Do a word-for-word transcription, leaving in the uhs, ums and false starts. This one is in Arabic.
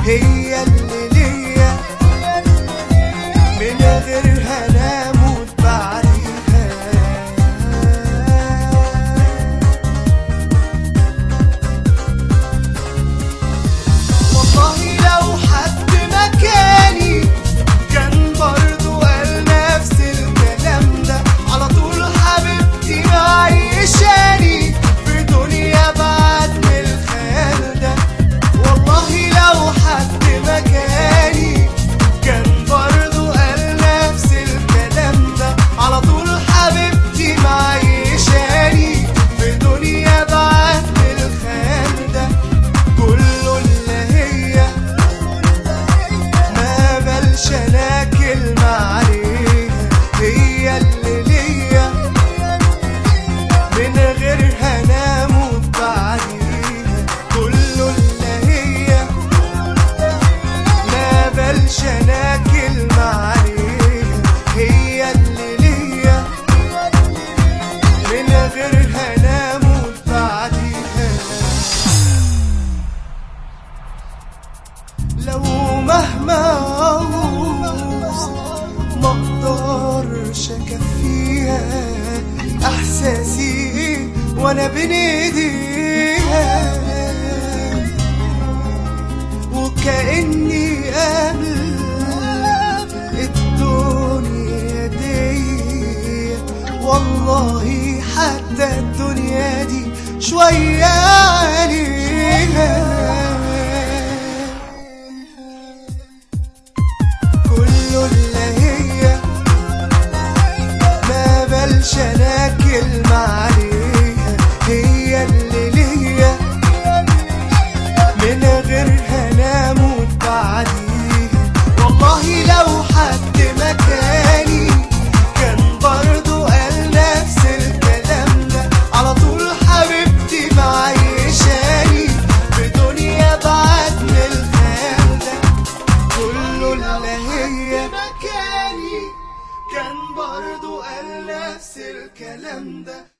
هي اللي ليا، من غيرها انا اموت بعديها. والله لو حد مكاني كان برضو قال نفس الكلام ده، على طول حبيبتي معيشاني في دنيا بعد من الخيال ده. والله لو حد مكاني كان برضو قال نفس الكلام ده، على طول حبيبتي معيشاني في دنيا بعد من الخيال ده. كله اللي هي ما بلش انا كلمة عليها، هي اللي ليا، من غيرها انا اموت بعديها. كله اللي هي ما بلش انا كلمة عليها، هي اللي ليا، من غيرها انا اموت بعديها. لو مهما عاوز ما اقدرش اكفيها، احساسي وانا بين ايديها، وكأني قبل الدنيا دي، والله حتى الدنيا دي شوية عليها. كله اللي هي ما بلش انا كلمة عليها، هي اللي ليا، من غيرها انا اموت بعديها. والله لو حد مكاني كان برضو قال نفس الكلام ده، على طول حبيبتي معيشاني في دنيا بعد من الخيال ده. كله اللي هي مكاني كان برضو قال نفس الكلام ده.